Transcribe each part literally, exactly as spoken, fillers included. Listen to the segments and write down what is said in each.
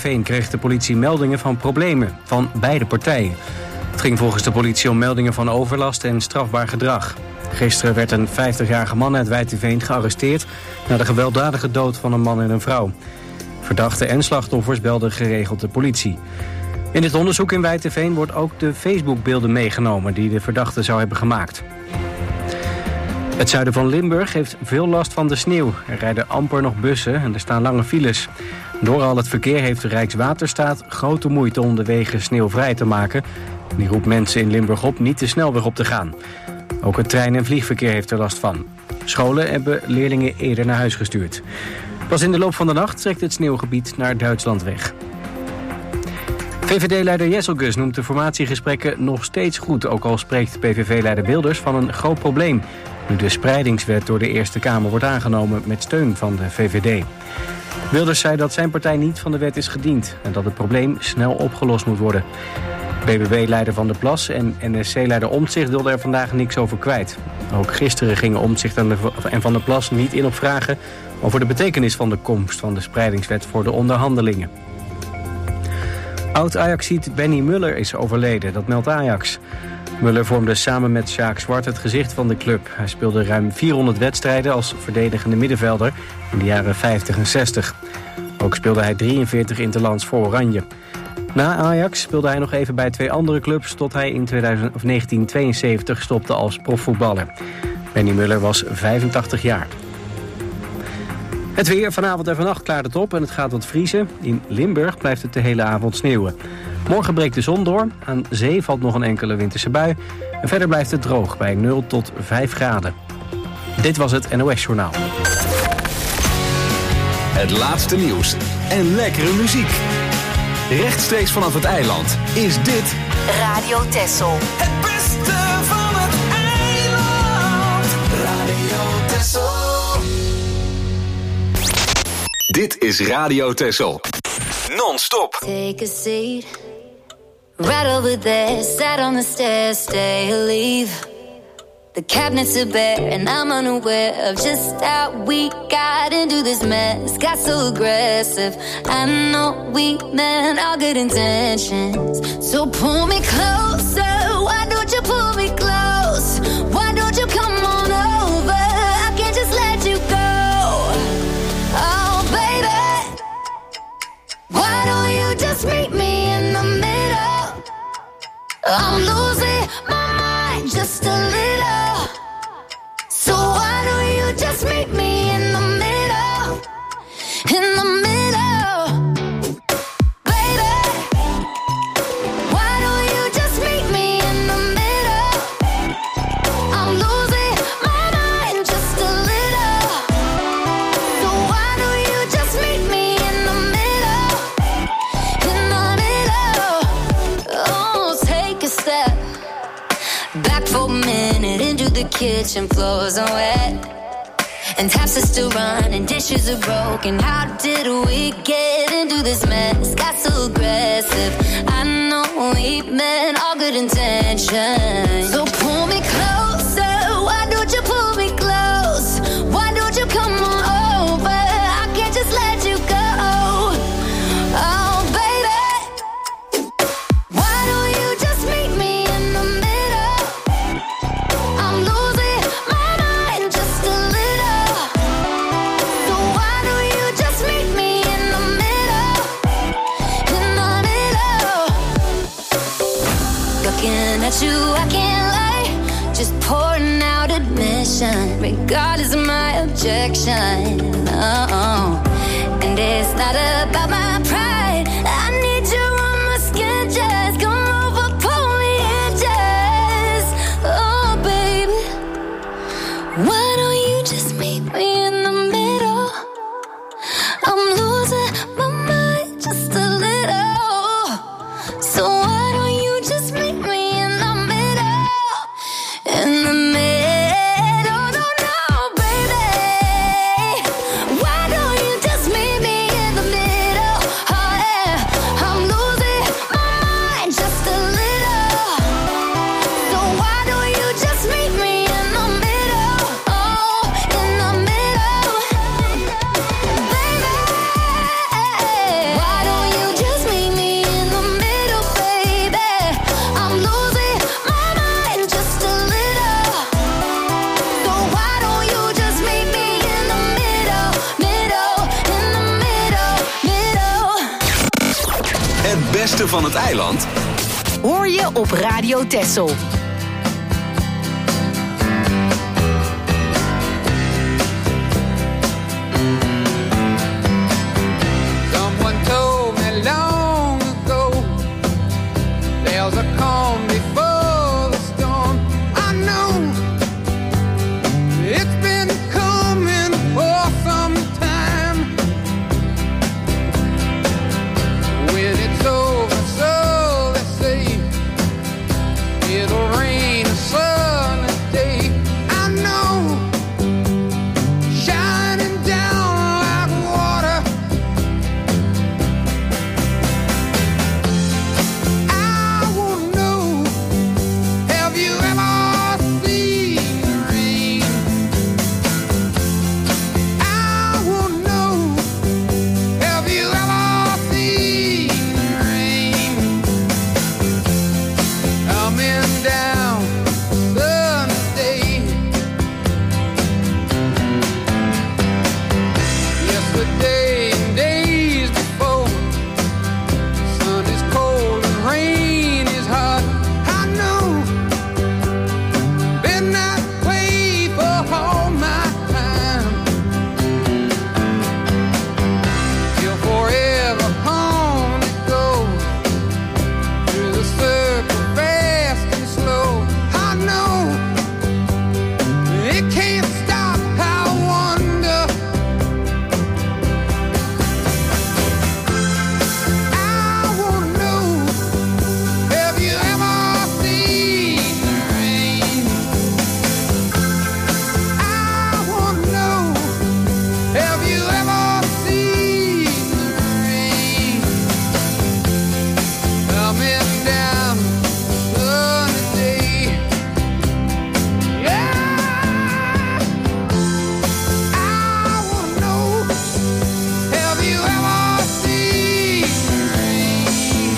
Wijteveen kreeg de politie meldingen van problemen van beide partijen. Het ging volgens de politie om meldingen van overlast en strafbaar gedrag. Gisteren werd een vijftigjarige man uit Wijteveen gearresteerd na de gewelddadige dood van een man en een vrouw. Verdachten en slachtoffers belden geregeld de politie. In dit onderzoek in Wijteveen wordt ook de Facebook-beelden meegenomen die de verdachte zou hebben gemaakt. Het zuiden van Limburg heeft veel last van de sneeuw. Er rijden amper nog bussen en er staan lange files. Door al het verkeer heeft de Rijkswaterstaat grote moeite om de wegen sneeuwvrij te maken. Die roept mensen in Limburg op niet de snelweg op te gaan. Ook het trein- en vliegverkeer heeft er last van. Scholen hebben leerlingen eerder naar huis gestuurd. Pas in de loop van de nacht trekt het sneeuwgebied naar Duitsland weg. V V D-leider Jesselgus noemt de formatiegesprekken nog steeds goed, ook al spreekt P V V-leider Wilders van een groot probleem, nu de spreidingswet door de Eerste Kamer wordt aangenomen met steun van de V V D. Wilders zei dat zijn partij niet van de wet is gediend en dat het probleem snel opgelost moet worden. B B B-leider Van der Plas en N S C-leider Omtzigt wilden er vandaag niks over kwijt. Ook gisteren gingen Omtzigt en Van der Plas niet in op vragen over de betekenis van de komst van de spreidingswet voor de onderhandelingen. Oud-Ajaxiet Benny Muller is overleden, dat meldt Ajax. Muller vormde samen met Sjaak Zwart het gezicht van de club. Hij speelde ruim vierhonderd wedstrijden als verdedigende middenvelder in de jaren vijftig en zestig. Ook speelde hij drieënveertig interlands voor Oranje. Na Ajax speelde hij nog even bij twee andere clubs tot hij in negentien tweeënzeventig stopte als profvoetballer. Benny Muller was vijfentachtig jaar. Het weer, vanavond en vannacht klaart het op en het gaat wat vriezen. In Limburg blijft het de hele avond sneeuwen. Morgen breekt de zon door, aan zee valt nog een enkele winterse bui. En verder blijft het droog bij nul tot vijf graden. Dit was het N O S-journaal. Het laatste nieuws en lekkere muziek. Rechtstreeks vanaf het eiland is dit Radio Texel. Het beste van het eiland. Radio Texel. Dit is Radio Texel. Non-stop. Take a seat. Right over there. Sat on the stairs. Stay or leave. The cabinets are bare and I'm unaware of just how we got into this mess. Got so aggressive. I know we meant all good intentions. So pull me closer. Why don't you pull me close? Why don't you come on over? I can't just let you go. Oh baby, why don't you just meet me in the middle? I'm losing my mind just a little. So why don't you just meet me in the middle? In the middle. Baby, why don't you just meet me in the middle? I'm losing my mind just a little. So why don't you just meet me in the middle? In the middle. Oh, take a step back for a minute into the kitchen, floors are wet and taps are still running, dishes are broken. How did we get into this mess? Got so aggressive. I know we meant all good intentions. So pull me closer. Why don't you pull me close? Why don't you come on over? I can't just let you go. Oh baby, why don't you just meet me in the middle? I'm losing my mind just a little. So why don't you just meet me in the middle? In the middle. Looking at you, I can't lie. Just pouring out admission, regardless of my objection. Oh, and it's not about my pride. I need you on my skin, just come over, pull me in, just. Oh, baby, why don't you just meet me in the middle? I'm losing my mind just a little. So why don't you just meet me in the middle? In the middle, no, no, baby. Why don't you just meet me in the middle? Het beste van het eiland hoor je op Radio Texel. Someone told me long ago there's a calm before the storm. I know it's been coming for some time. When it's over, so they say, it'll rain a sunny day. I know, shining down like water. I wanna know, have you ever seen the rain? I wanna know, have you ever seen the rain? Coming down sunny day. Yesterday and days before, sun is cold and rain is hot. I know, been that way for all my time. Till forever on it goes, through the circle fast and slow. I know, it can't stop. I wonder, I wanna know, have you ever seen the rain? I wanna know, have you ever seen the rain? Coming down sunny day. Yeah, I wanna know, have you ever seen the rain?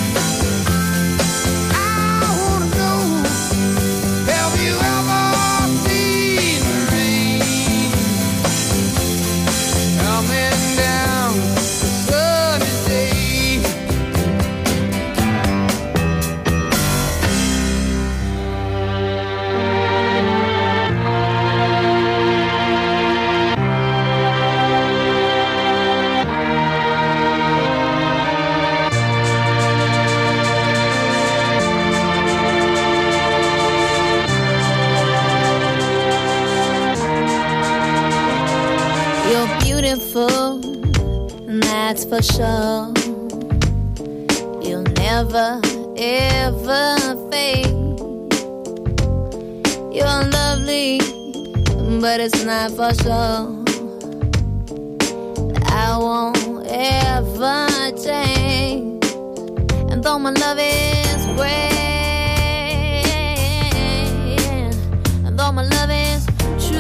I wanna know, have you ever seen the rain? Coming down sunny day. You're beautiful, and that's for sure. You'll never, ever fade. You're lovely, but it's not for sure. I won't ever change. And though my love is great, and though my love is true,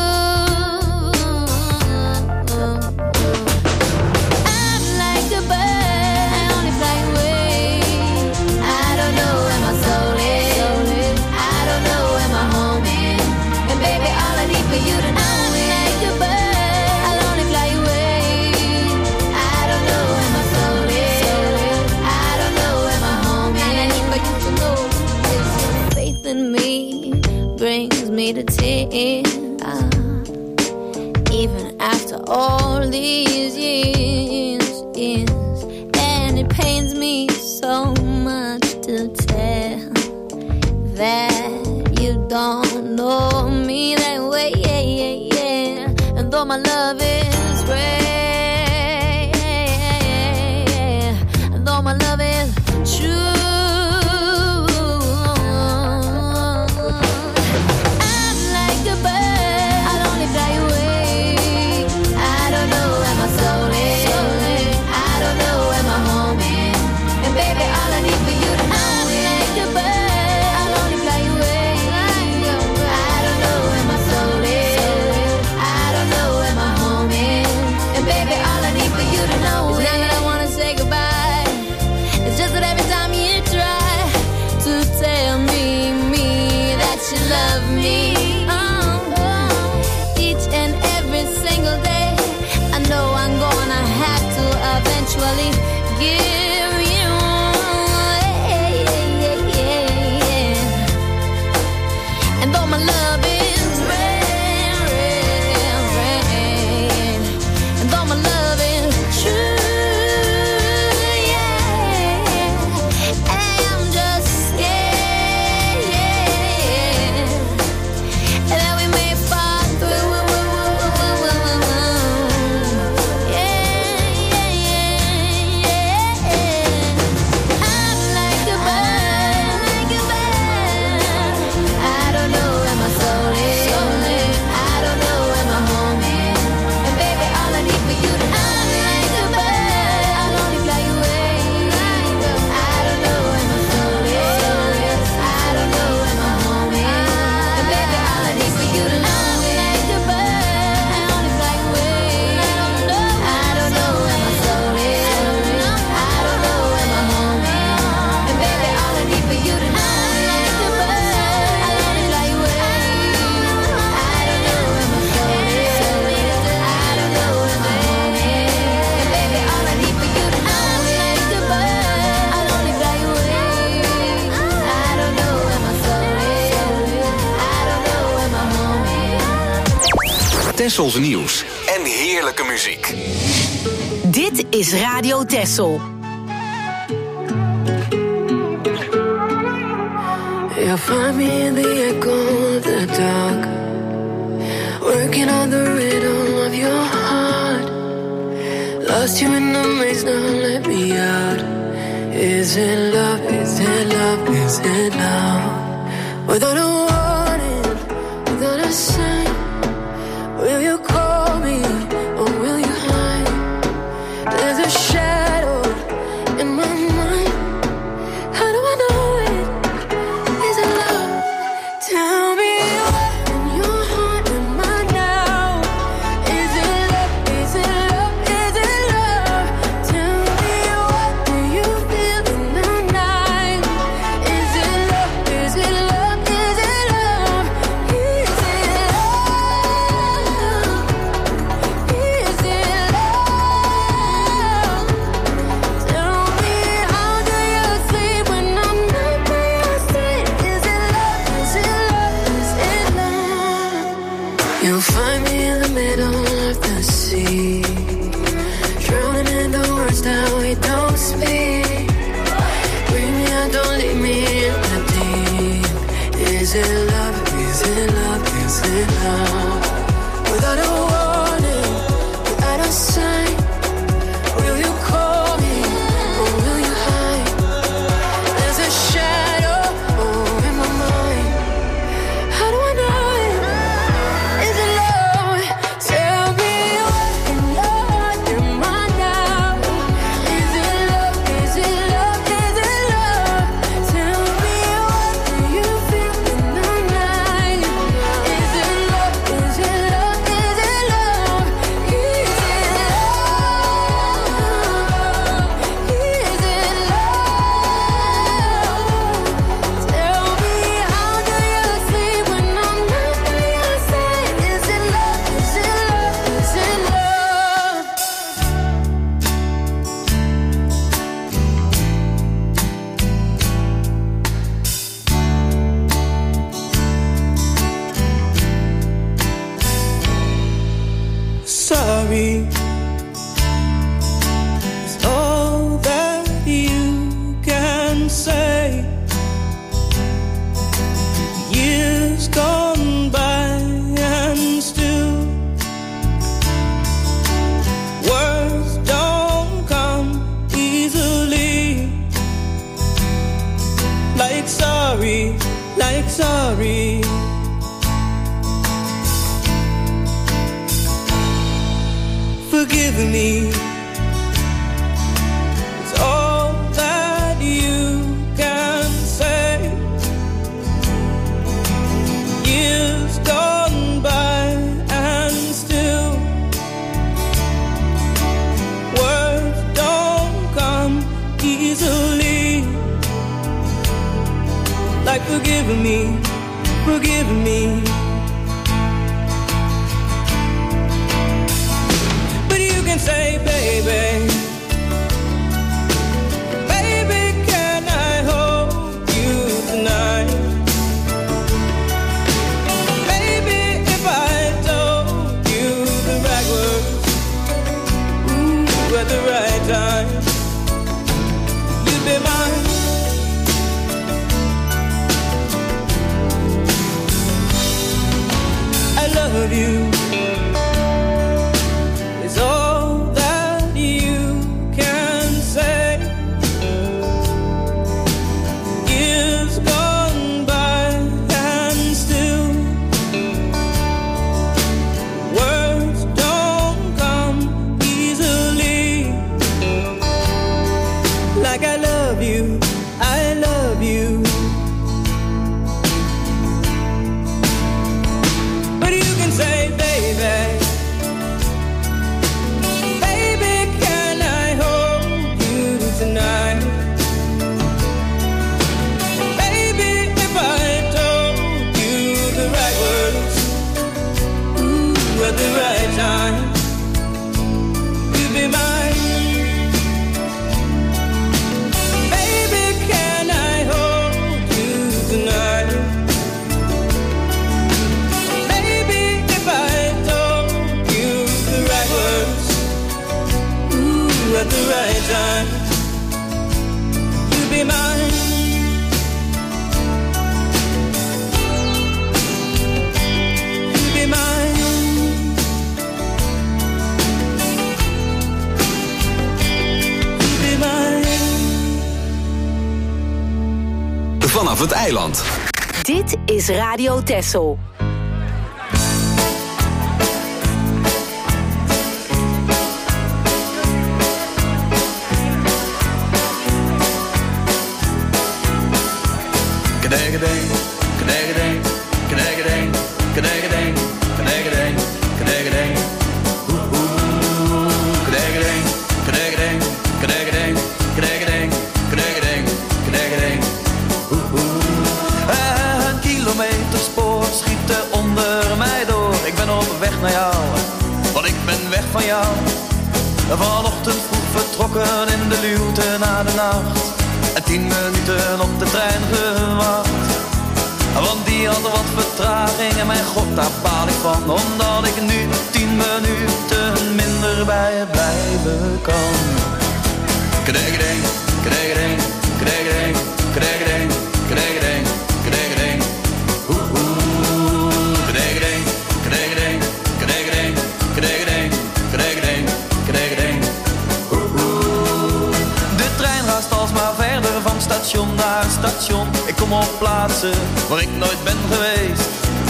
I'm like a bird, I only fly away. I don't know where my soul is, I don't know where my home is. And baby, all I need for you to know is, I'm like a bird, I'll only fly away. I don't know where my soul is, I don't know where my home is. And I need for you to know is your faith in me brings me to tears. Even after all these years, years, and it pains me so much to tell that you don't know me that way, yeah, yeah, yeah. And though my love is great, and though my love is true, I'm like a bird, I'll only fly away. I don't know where my soul is, I don't know where my home is. And baby, all I need for you to know is, I'm like a bird, I'll only fly away. I don't know where my soul is, I don't know where my home Tessels nieuws en heerlijke muziek. Dit is Radio Tessel. You'll find me in the echo of the dark, working on the rhythm of your heart. Lost you in the maze, now let me out. Is it love, is it love, is it love? Without a warning, without a sign, will you call me or will you hide? There's a shadow in my mind. How do I know it? Is it love? Tell me what in your heart am I now? Is it love? Is it love? Is it love? Tell me what do you feel in the night? Is it love? Is it love? Is it love? Is it love? Is it love? Tell me how do you sleep when I'm not by your side? Is it love? Is it love? Is it love? You'll find me in the middle of the sea, drowning in the words that we don't speak. Bring me out, don't leave me in the deep. Is it love? Is it love? Is it love? Without a warning, without a sign, will you call me or will you hide? There's a shadow oh, in my mind. How do I know it? Is it love? Tell me what in your heart am I now? Is it love? Is it love? Is it love? Tell me what do you feel in the night? Is it love? Is it love? Is it love? Is it love? Is it love? Tell me how do you sleep when I'm not by your side? Is it love? Is it love? Is it love? Sorry is all that you can say. Years gone by and still words don't come easily. Like sorry, like sorry. Forgive me. It's all that you can say. Years gone by and still words don't come easily. Like forgive me, forgive me. Say, baby, baby, can I hold you tonight? Baby, if I told you the right words, ooh, at the right time, you'd be mine. I love you. It's all baby, vanaf het eiland. Dit is Radio Texel. Knegedeen, knegedeen, knegedeen, knegedeen, knegedeen, knegedeen. Oeh, oeh, knegedeen, knegedeen, knegedeen, knegedeen, knegedeen, knegedeen. Oeh, oeh. Een kilometerspoor schiet er onder mij door. Ik ben op weg naar jou, want ik ben weg van jou. Vanochtend vroeg vertrokken in de luwte na de nacht. En tien minuten op de trein gewacht. Want die had wat vertraging en mijn god, daar baal ik van. Omdat ik nu tien minuten minder bij het blijven kan. Knegedeen, knegedeen, knegedeen, knegedeen, knegedeen, knegedeen. Oeh, oeh, knegedeen, knegedeen, knegedeen, knegedeen, knegedeen, knegedeen. Oeh, oeh. De trein raast alsmaar verder van station naar station. Ik kom op plaatsen waar ik nooit ben geweest.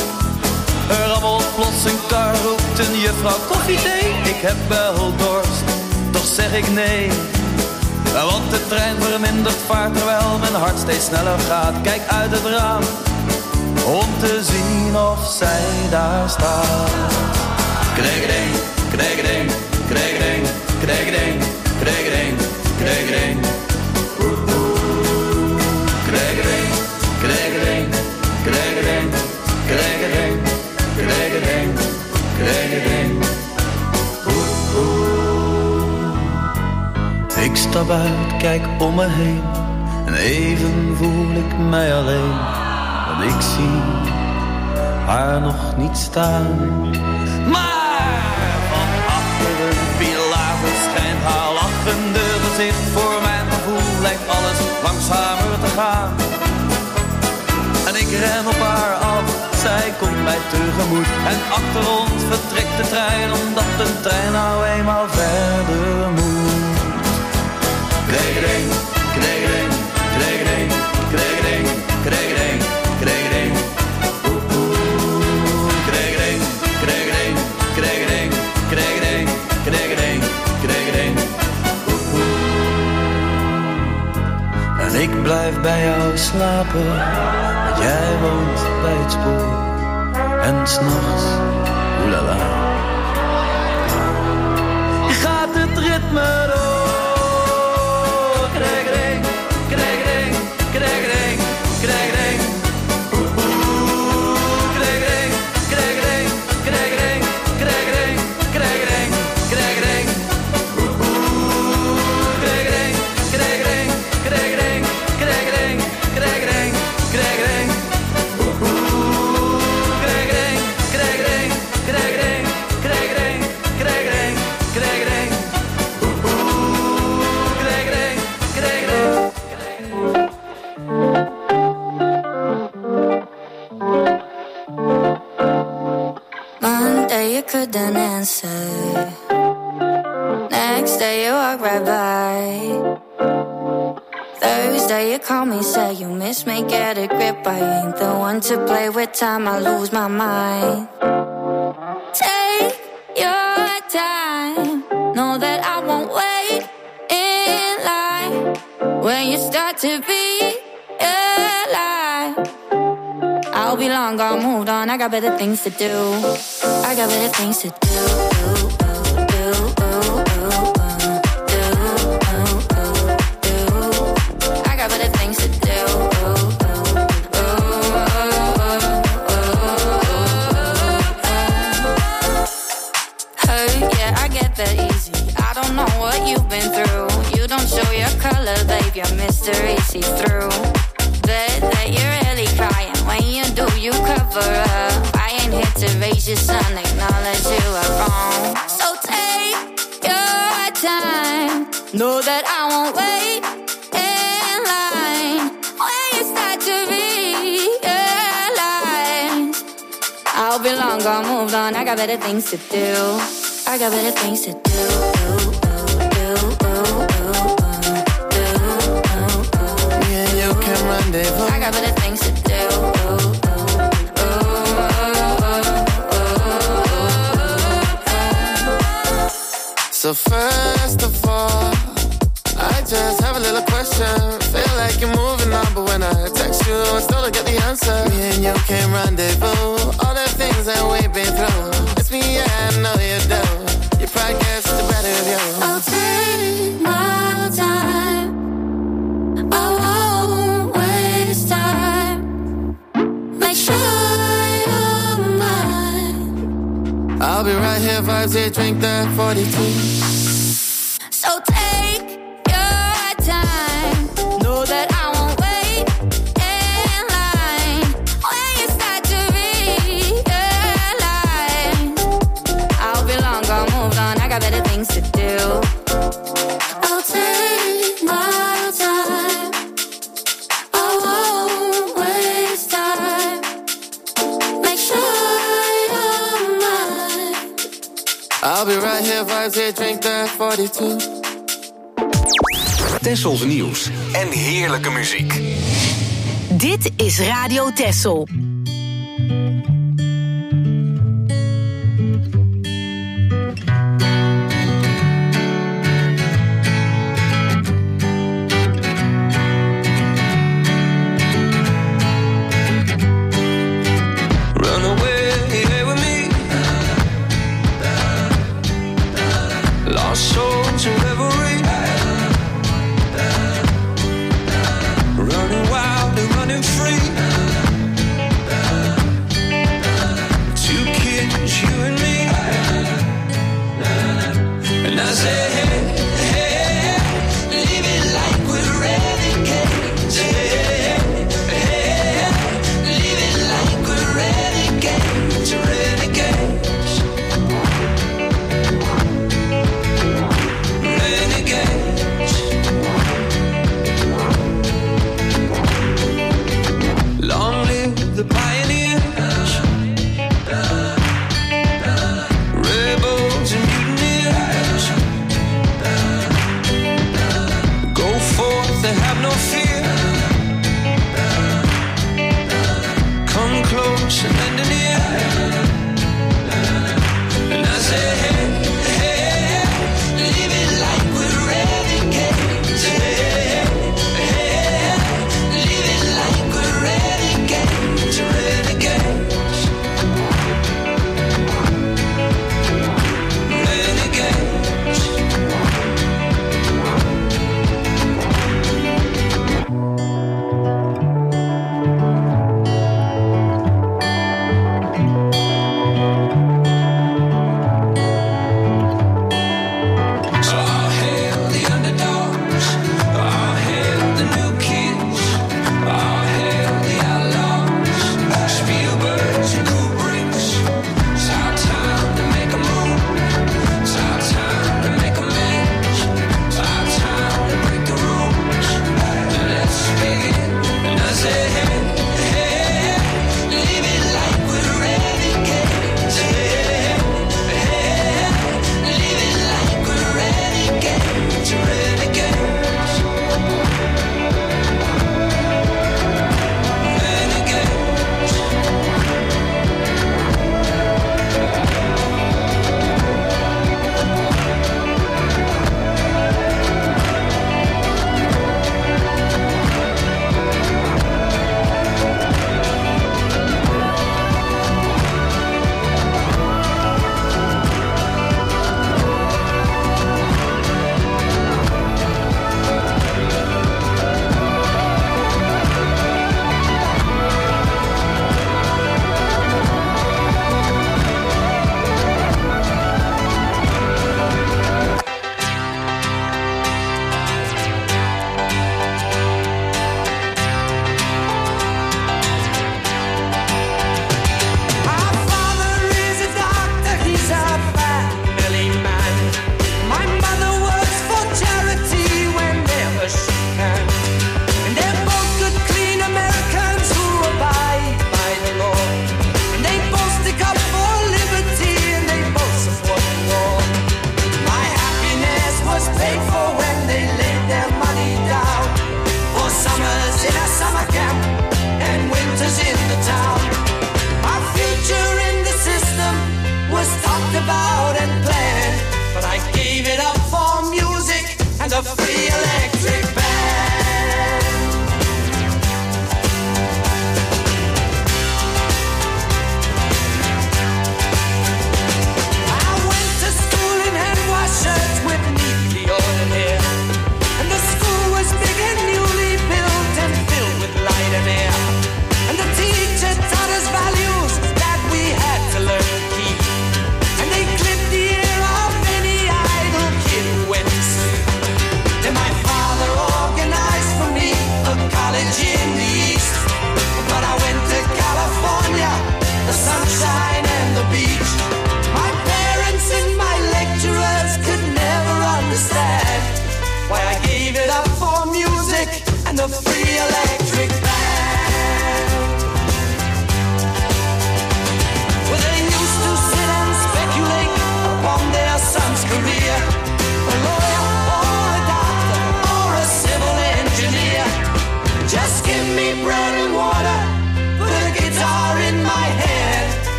Er rammelt plots een kar, roept een juffrouw koffie, thee. Ik heb wel dorst, toch zeg ik nee. Want de trein vermindert vaart terwijl mijn hart steeds sneller gaat. Kijk uit het raam om te zien of zij daar staat. Knegedeen, knegedeen, knegedeen, knegedeen, knegedeen, knegedeen. Oeh, oeh. Knegedeen, knegedeen, knegedeen, knegedeen, knegedeen, knegedeen. Oeh, oeh. Ik stap uit, kijk om me heen en even voel ik mij alleen. Want ik zie haar nog niet staan. Maar van achter een pilaar verschijnt haar lachende gezicht. Voor mijn gevoel lijkt alles langzamer te gaan. En ik ren op haar af, zij komt mij tegemoet. En achter ons vertrekt de trein, omdat de trein nou eenmaal verder moet. Knegedeen, knegedeen, knegedeen, knegedeen, knegedeen, knegedeen. Oeh, oeh, knegedeen, knegedeen, knegedeen, knegedeen, knegedeen, knegedeen. Oeh, oeh. En ik blijf bij jou slapen, want jij woont bij het spoor. En 's nachts, oelala, gaat het ritme door. Knegedeen, knegedeen, knegedeen, knegedeen. Oeh, oeh, knegedeen, knegedeen, knegedeen, knegedeen, knegedeen, knegedeen. Oeh, oeh, knegedeen, knegedeen, knegedeen, knegedeen, knegedeen, knegedeen. Oeh, oeh, knegedeen, knegedeen, knegedeen, knegedeen, knegedeen, knegedeen. Oeh, oeh, knegedeen, knegedeen. Monday you couldn't answer. Next day you walk right by. Thursday you call me, say you miss me, get a grip. I ain't the one to play with time, I lose my mind. Take your time, know that I won't wait in line. When you start to be alive, I'll be long gone, moved on, I got better things to do. I got better things to do. I got better things to do. Hurt, yeah, I get that easy. I don't know what you've been through. You don't show your color, babe, your mystery see through. Bet that you're really crying. When you do, you cover up. I ain't here to raise your son, acknowledge you are wrong. So take your time, know that I won't wait in line. When you start to realize, I'll be long gone, moved on, I got better things to do. I got better things to do. Me and you can rendezvous. I got better just have a little question. Feel like you're moving on, but when I text you, I still don't get the answer. Me and you can rendezvous, all the things that we've been through. It's me, yeah, I know you do. Your pride gets the better of you. I'll take my time. I won't waste time. Make sure you're mine. I'll be right here, vibes here, drink that forty-two. So take your time. Know that I won't wait in line. When you start to realize I'll be long gone, moved on, I got better things to do. I'll take my time. I won't waste time. Make sure you're mine. I'll be right here, vibes here, drink that forty-two. Tessels nieuws en heerlijke muziek. Dit is Radio Tessel. Run away with me. Lost soul to reverie. Running wild and running free. Two kids, you and me. And I say, hey, hey, leave it like we're renegades. Hey, hey, leave it like we're renegades, renegades, renegades. Long live the pioneers, rebels and mutineers. Go forth and have no fear. Come close and lend an ear. And I say, hey, hey, leave it like we're renegades. Hey, hey, leave it like we're renegades, renegades, renegades.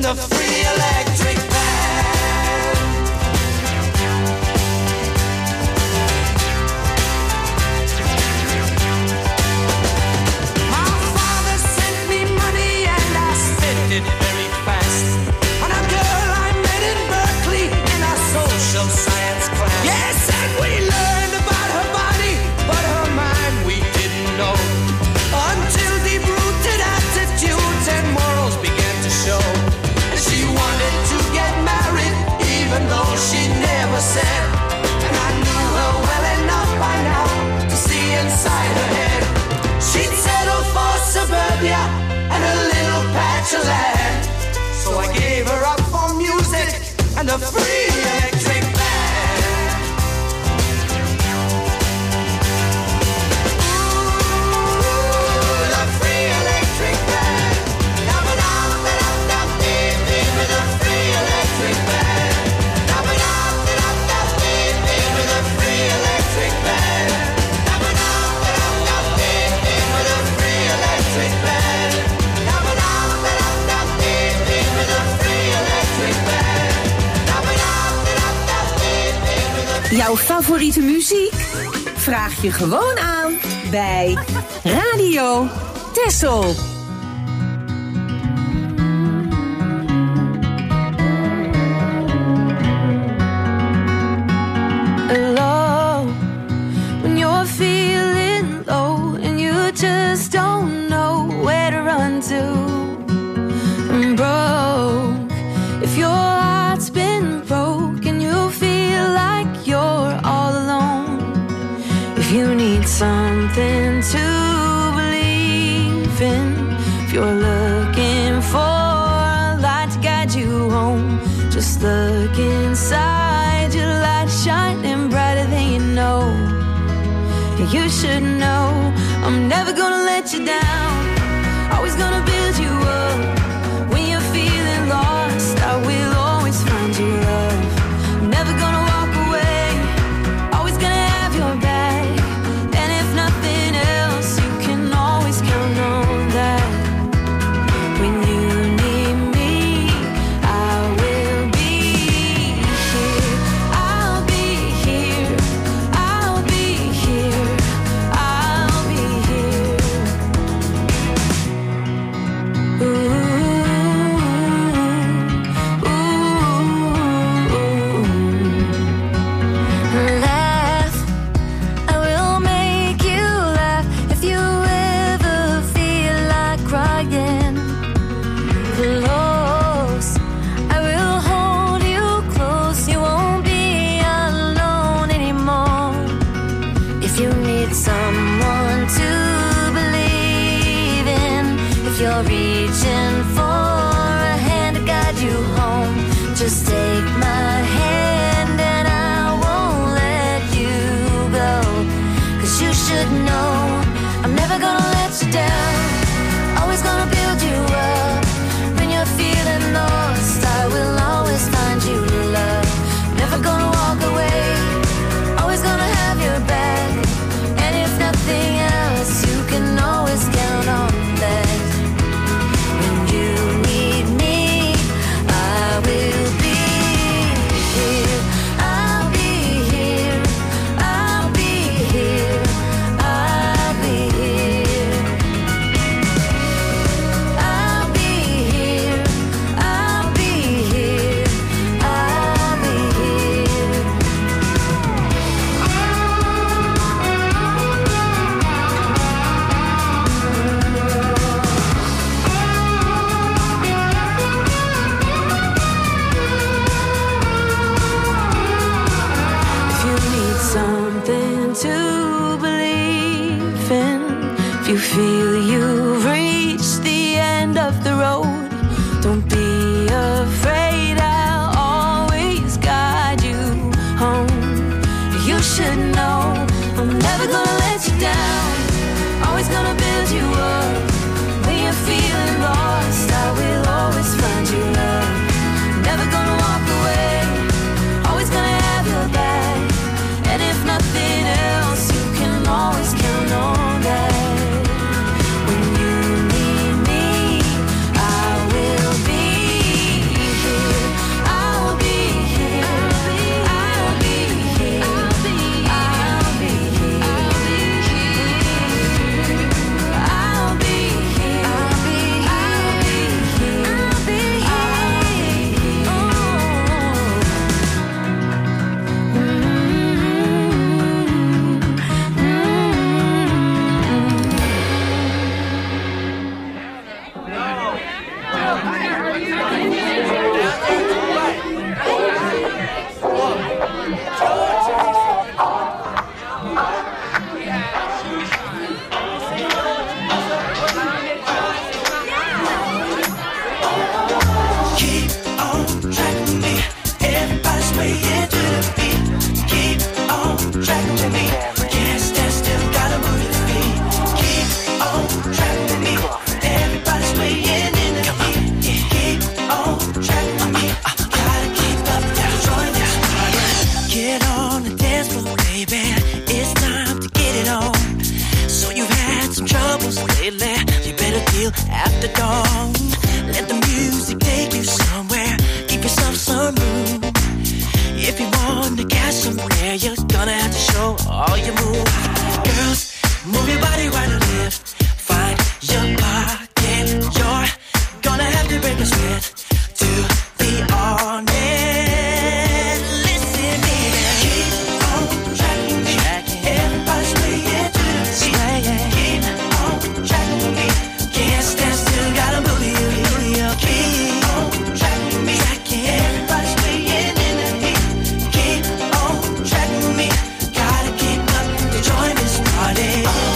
a free electric band. My father sent me money and I spent it very fast on a girl I met in Berkeley in a social science class. Yes, and we learned about her body, but her mind we didn't know until deep-rooted attitudes and morals began to show. And she wanted to get married, even though she never said. And I knew her well enough by now to see inside her head. She'd settle for suburbia and a little patch of land. So I gave her up for music and a free electric band. Ooh, the free electric band. Dum-a-dum-da-dum-dum-dee-dee with a free electric band. Dum-a-dum-da-dum-dum-dee-dee with a free electric band. Dum-a-dum-da-dum-dum-dee-dee with a free electric band. Dum-a-dum-da-dum-dum-dee-dee with a free electric band. Dum-a-dum-da-dum-dum-dee-dee with a Jouw favoriete muziek? Vraag je gewoon aan bij Radio Texel. Low, when you're feeling low and you just don't know where to run to. I'm broke, if your heart's been broke and you feel like you're all alone. If you need something to believe in, if you're looking for a light to guide you home, just look inside, your light shining brighter than you know. You should know I'm never gonna let you down, always gonna build you up. When you're feeling lost, I will always find you love. I'm never gonna walk away, always gonna have your back. And if nothing else, you can always count on that. When you need me, I will be here. I'll be here. I'll be here. I'll be here. Ooh, ooh. Laugh, I will make you laugh if you ever feel like crying. Close, I will hold you close. You won't be alone anymore. If you need someone to believe in, if you're reaching for a hand to guide you home, just take my hand and I won't let you go. Cause you should know I'm never gonna let you down, always gonna build you up. When you're feeling lost, I will always find you love. Never gonna walk away, always gonna have your back. And if nothing else, you can always count on that. When you need me, I will be here. I'll be here. I'll be here. I'll be here. I'll be here. I'll be here. I'll be here. If you need something to believe in, if you feel you've reached the end of the road, don't be afraid, I'll always guide you home. You should know I'm never gonna let you down, always gonna build you up. When you're feeling lost, I will always find you love. Never gonna walk away, always gonna have your back. And if nothing else, you can always count on that. When you need me, I will be the dawn. Let the music take you somewhere. Give yourself some room. If you want to catch some air, you're gonna have to show all your moves. Girls, move your body right and left. Find your pocket. You're gonna have to break a sweat to be honest. Listen, baby, keep on tracking me. Everybody's swaying to the beat. Keep on tracking with me. Can't stand still, gotta move you. Keep on tracking me. Everybody's swaying in the heat. Keep on tracking with me. Gotta keep up to join this party.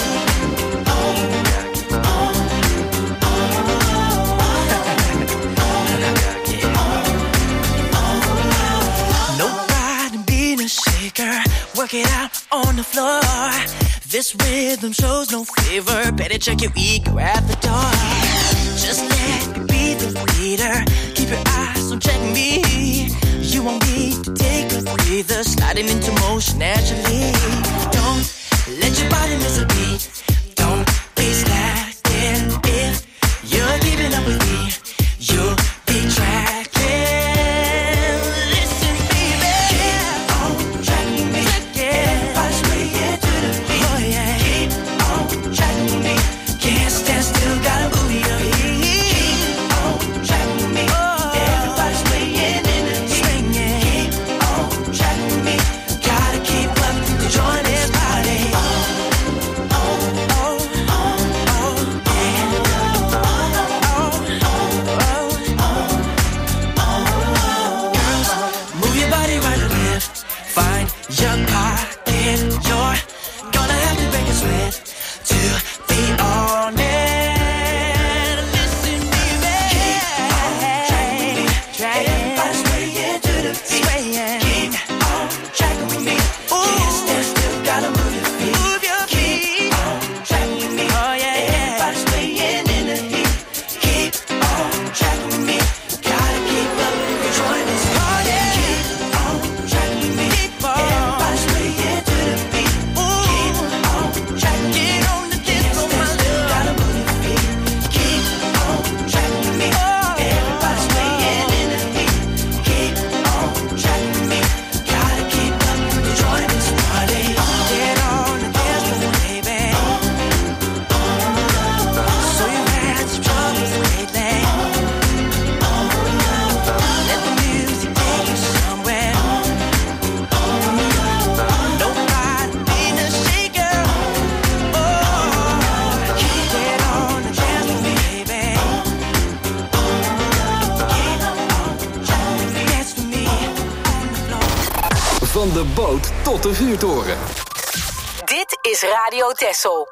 Work it out on the floor. This rhythm shows no favor. Better check your ego at the door. Just let me be the leader. Keep your eyes on checking me. You won't need to take a breather. Sliding into motion naturally. Don't let your body miss a beat. Don't be slacked in. If you're keeping up with me, you'll be tracking. Van de boot tot de vuurtoren. Dit is Radio Texel.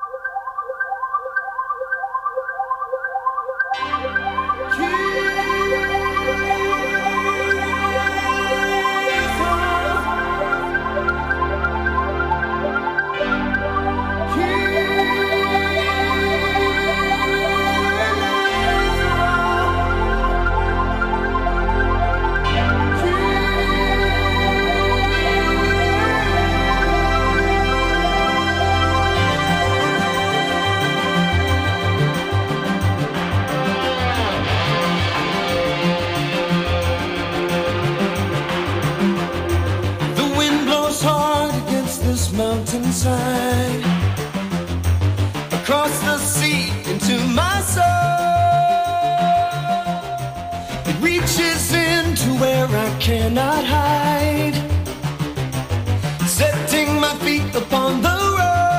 Mountainside, across the sea into my soul. It reaches into where I cannot hide, setting my feet upon the road.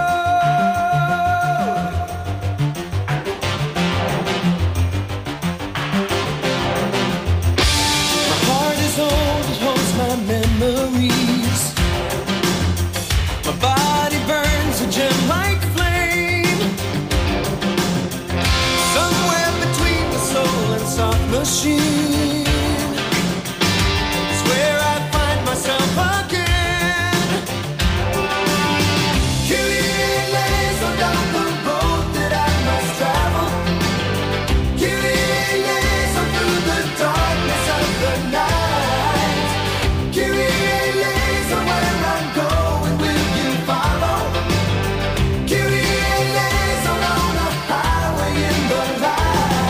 My heart is old, it holds my memories. My body burns a gem like flame, somewhere between the soul and soft machine is where I find myself again. Killing lays on down the road that I must travel. Killing lays on through the darkness of the night. Killing lays on where I'm going. Will you follow? Killing lays on on a highway in the light.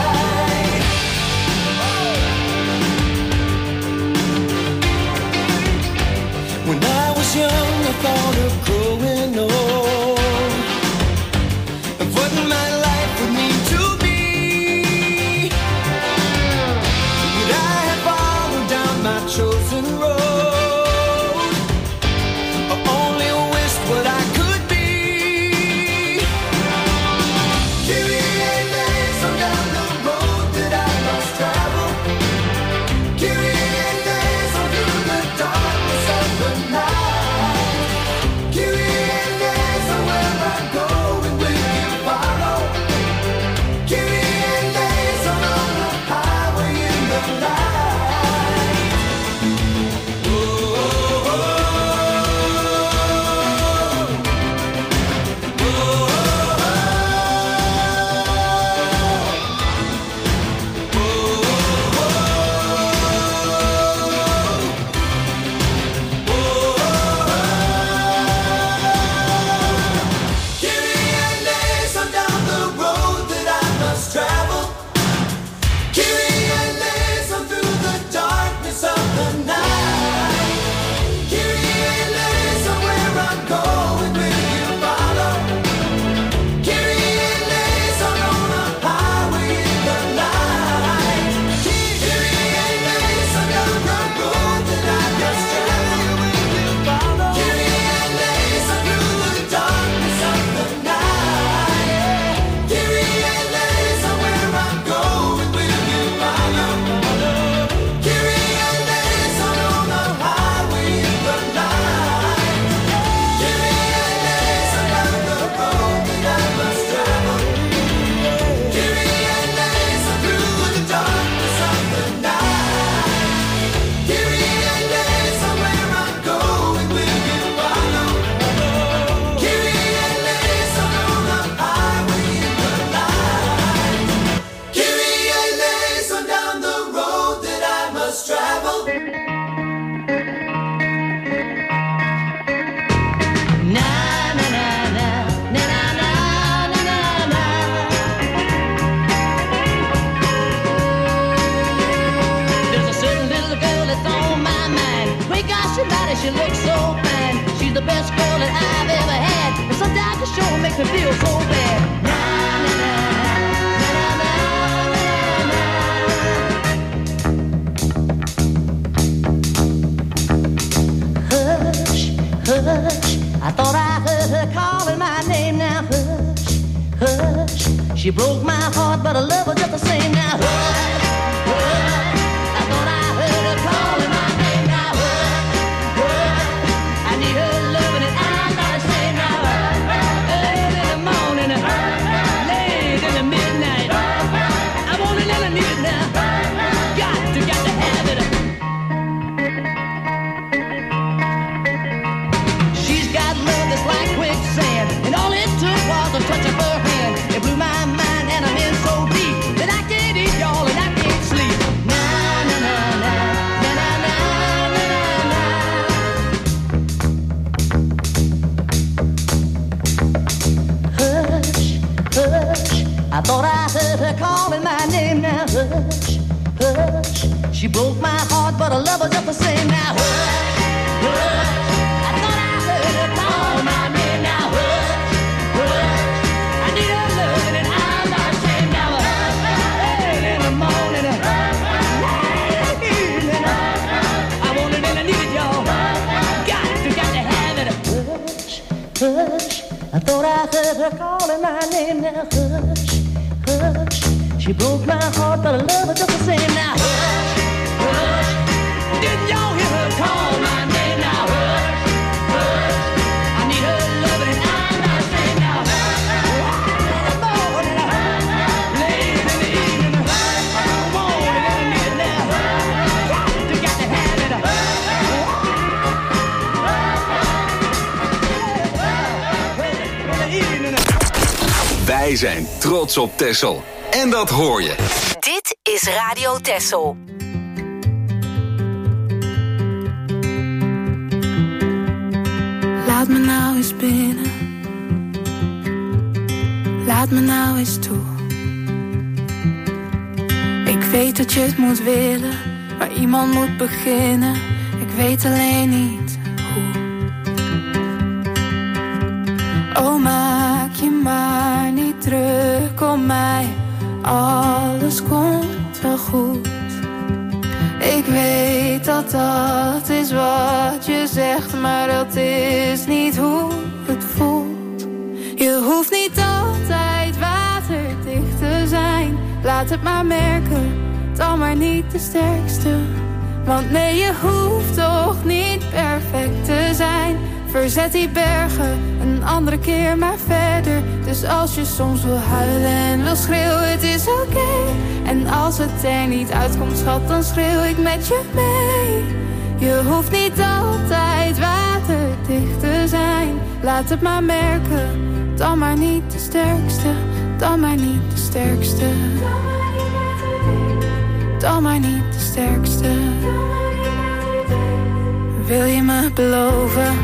girl that I've ever had. And sometimes it sure makes me feel so bad. Na, na, na, na, na, na, na. Hush, hush, I thought I heard her calling my name. Now hush, hush, she broke my heart, but I love her just the same. Now hush, hush, I thought I heard her calling my name. Now hush, hush, I need her loving and I'm not ashamed. Now hush, early in the morning, late in the midnight, I want it and I need it now. Got to, got to have it. She's got love that's like quicksand, and all it took was a touch of her hand. It blew my mind and I'm in so deep that I can't eat, y'all, and I can't sleep. Na na na na na na na na na. Hush, hush, I thought I heard her calling my name. Now hush, hush, she broke my heart, but I love her just the same. Now hush, hush, I thought I heard her call my name. Now hush, hush, I need her loving and I'm not ashamed. Now hush, early in the morning, late evening, I want it and I need it, y'all. Got to, got to have it. Hush, hush, I thought I heard her calling my name. Now hush, hush, she broke my heart, but I love her just the same. Now hush, hush, didn't y'all hear her call my name? Now hush, hush, I need her loving and I'm not ashamed. Now hush, in the morning, late in the evening, I want it and I need it now. Got to, got to have it. In the evening. Wij zijn trots op Texel. En dat hoor je. Dit is Radio Texel. Laat me nou eens binnen. Laat me nou eens toe. Ik weet dat je het moet willen, maar iemand moet beginnen. Ik weet alleen niet hoe. Oh, maak je maar niet druk om mij. Alles komt wel goed. Ik weet dat dat is wat je zegt, maar dat is niet hoe het voelt. Je hoeft niet altijd waterdicht te zijn. Laat het maar merken, dan maar niet de sterkste. Want nee, je hoeft toch niet perfect te zijn. Verzet die bergen, een andere keer maar verder. Dus als je soms wil huilen en wil schreeuwen, het is oké. Okay. En als het er niet uitkomt, schat, dan schreeuw ik met je mee. Je hoeft niet altijd waterdicht te zijn. Laat het maar merken, dan maar niet de sterkste. Dan maar niet de sterkste. Dan maar niet de sterkste. Wil je me beloven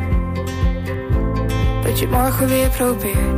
dat je het morgen weer probeert?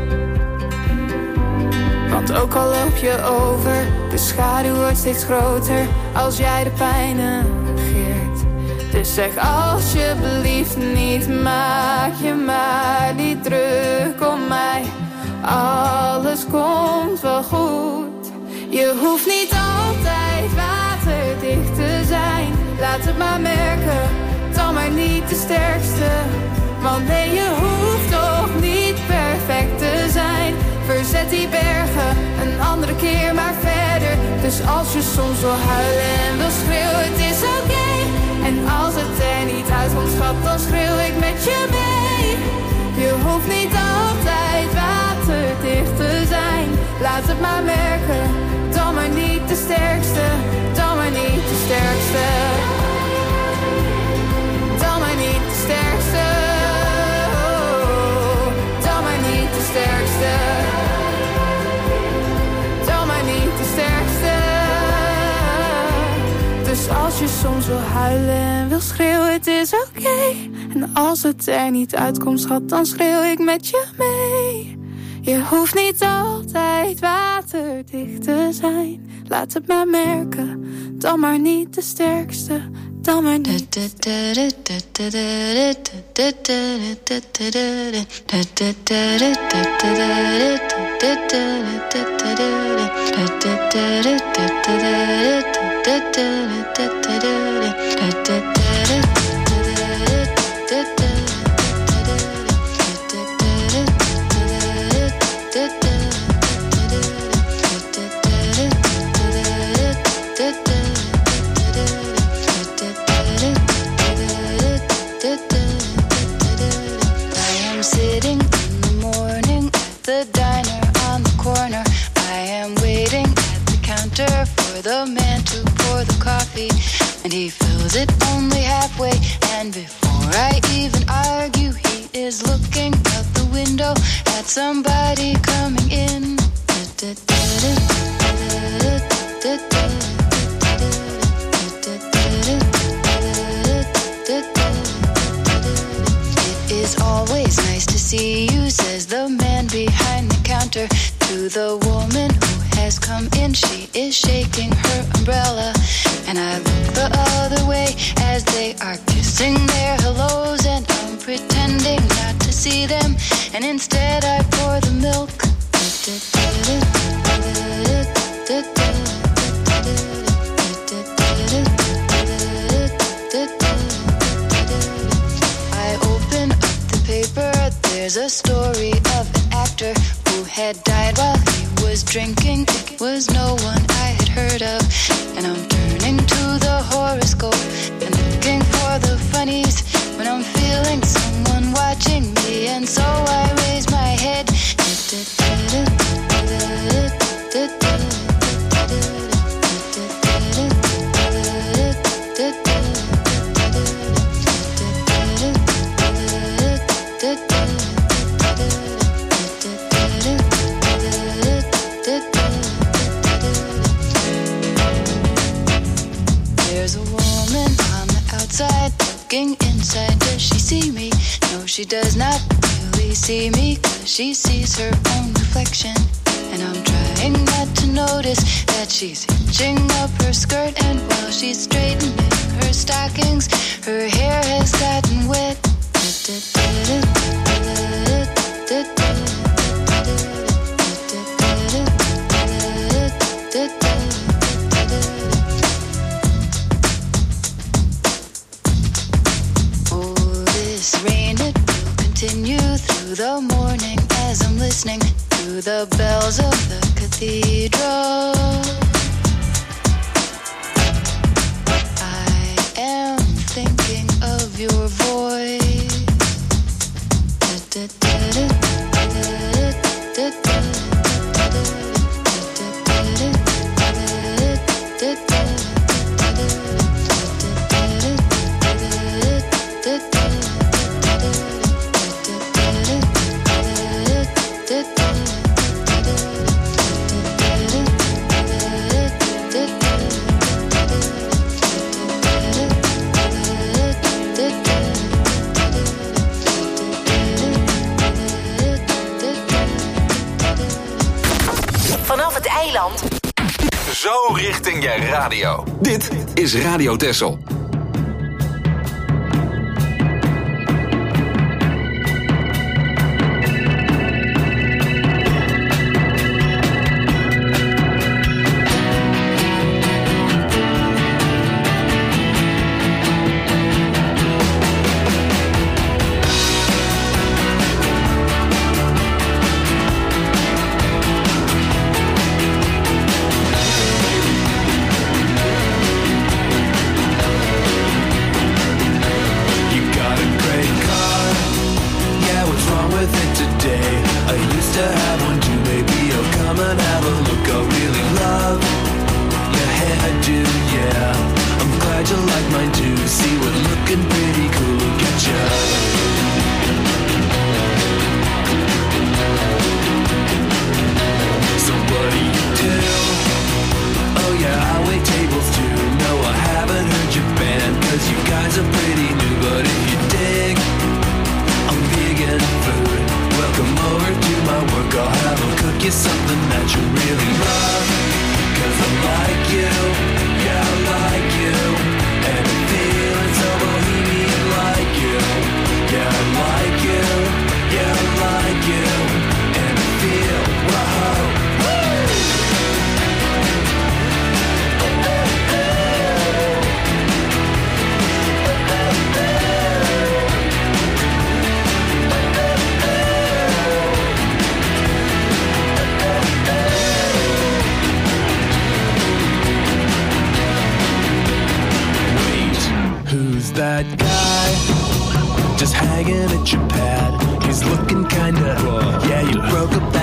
Want ook al loop je over, de schaduw wordt steeds groter als jij de pijn negeert. Dus zeg alsjeblieft niet, maak je maar niet druk om mij. Alles komt wel goed. Je hoeft niet altijd waterdicht te zijn. Laat het maar merken, dan maar niet de sterkste. Want nee, je hoeft toch niet perfect te zijn. Verzet die bergen, een andere keer maar verder. Dus als je soms wil huilen en wil schreeuwen, het is oké. Okay. En als het er niet uitkomt, schat, dan schreeuw ik met je mee. Je hoeft niet altijd waterdicht te zijn. Laat het maar merken, dan maar niet de sterkste. Dan maar niet de sterkste. Dan maar niet de sterkste. Dan maar niet de sterkste. Dan maar niet de sterkste. Dus als je soms wil huilen en wil schreeuwen, het is oké. Okay. En als het er niet uitkomt, schat, dan schreeuw ik met je mee. Je hoeft niet altijd waterdicht te zijn. Laat het maar merken, dan maar niet de sterkste. Sitting in the morning at the diner on the corner. I am waiting at the counter for the man to pour the coffee, and he fills it only halfway. And before I even argue, he is looking out the window at somebody coming in. It's always nice to see you, says the man behind the counter to the woman who has come in. She is shaking her umbrella, and I look the other way as they are kissing their hellos, and I'm pretending not to see them, and instead I pour the milk. There's a story of an actor who had died while he was drinking. It was no one I had heard of. And I'm turning to the horoscope and looking for the funnies when I'm feeling someone watching me. And so I raise my head. There's a woman on the outside looking inside. Does she see me? No, she does not really see me, 'cause she sees her own reflection. And I'm trying not to notice that she's hitching up her skirt, and while she's straightening her stockings, her hair has gotten wet. Oh, this rain, it will continue through the morning as I'm listening to the bells of the cathedral. I am thinking of your voice. Vanaf het eiland. Zo richting je radio. Dit is Radio Texel. I like you, yeah, I like you, and it feels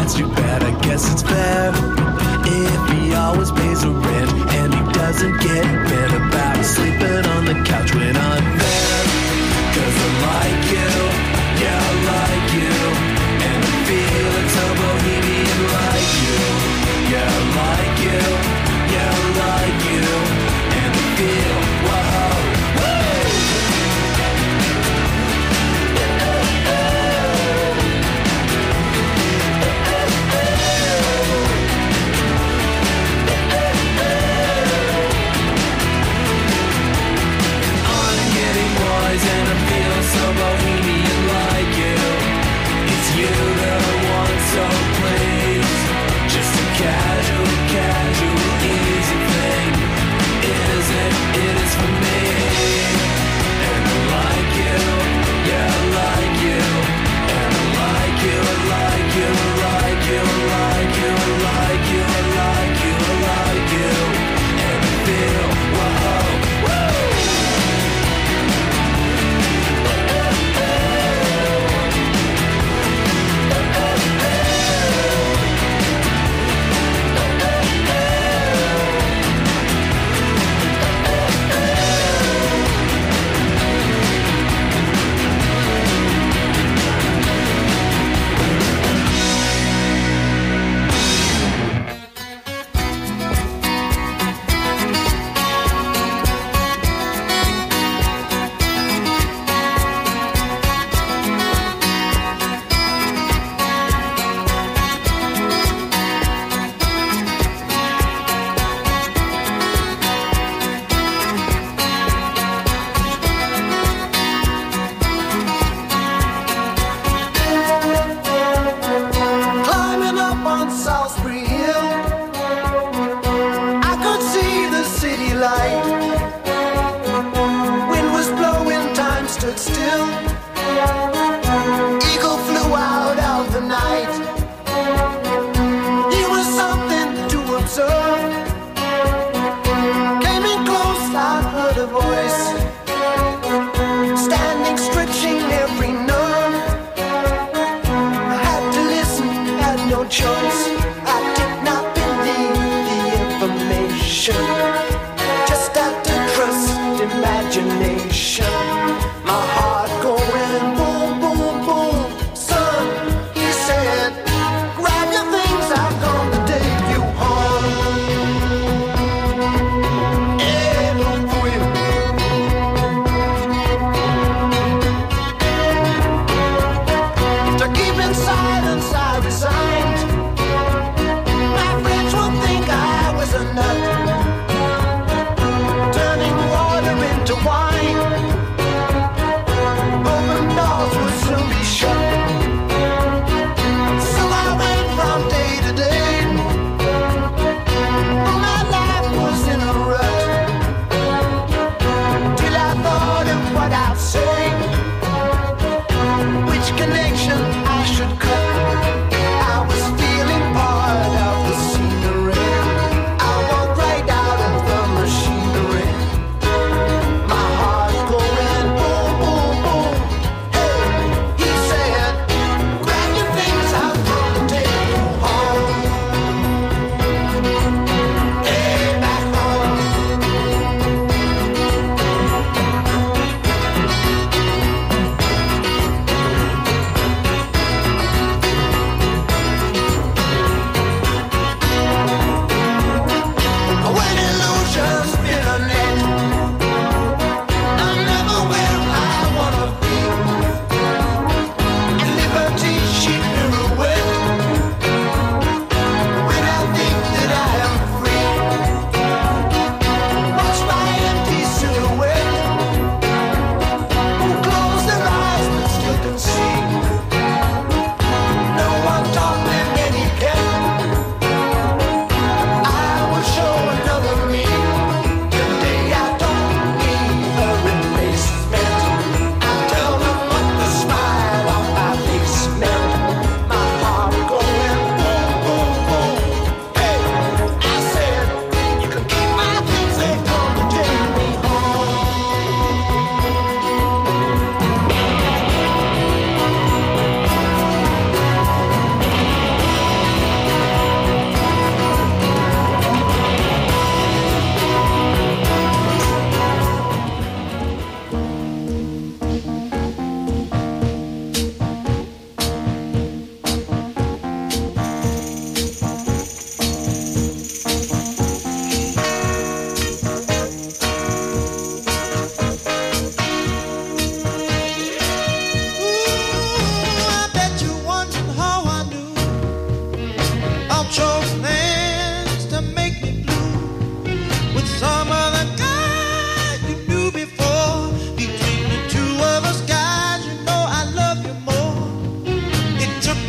that's too bad, I guess it's fair. If he always pays the rent and he doesn't get bent about sleeping on the couch when I'm there. Cause I like you, yeah I like you, and I feel it's so bohemian like you. Yeah I like you, yeah I like you, and I feel, whoa, and I feel so bohemian like you. It's you that I want, so please. Just a casual, casual, easy thing. Is it? It is for me. And I like you, yeah I like you. And I like you, I like you, I like you, I like you, I like you, I like you, I like you. And I feel, whoa, whoa.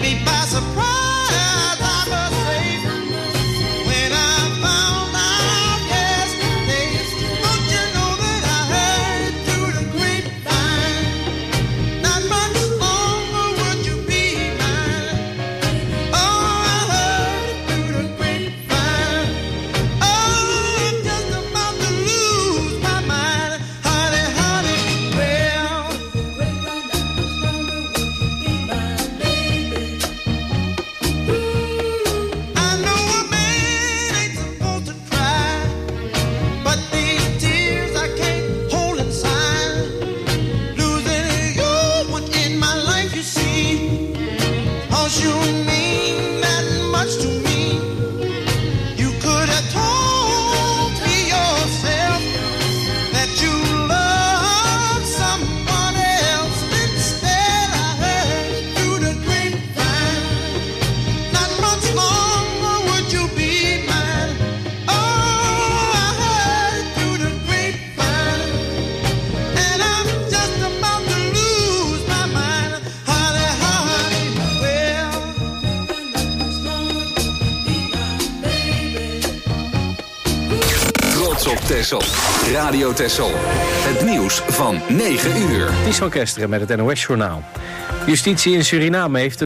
me by surprise, I must say. When I found out yesterday, don't you know that I heard through the grapevine? Not much longer would you be mine. Oh, I heard through the grapevine. Oh, I'm just about to lose my mind. Honey, honey, well. I know a man ain't supposed to cry, but these tears I can't hold inside. Losing you one in my life, you see, 'cause you mean that much to me. You could have told me yourself that you love someone else. Instead, I heard through the grapevine. Not much longer would you be mine. Oh, I heard through the grapevine, and I'm just about to lose my mind. Honey, honey, well. Trots op Texel. Radio Texel. Het nieuws van negen uur. Ties van Kesteren met het N O S-journaal. Justitie in Suriname heeft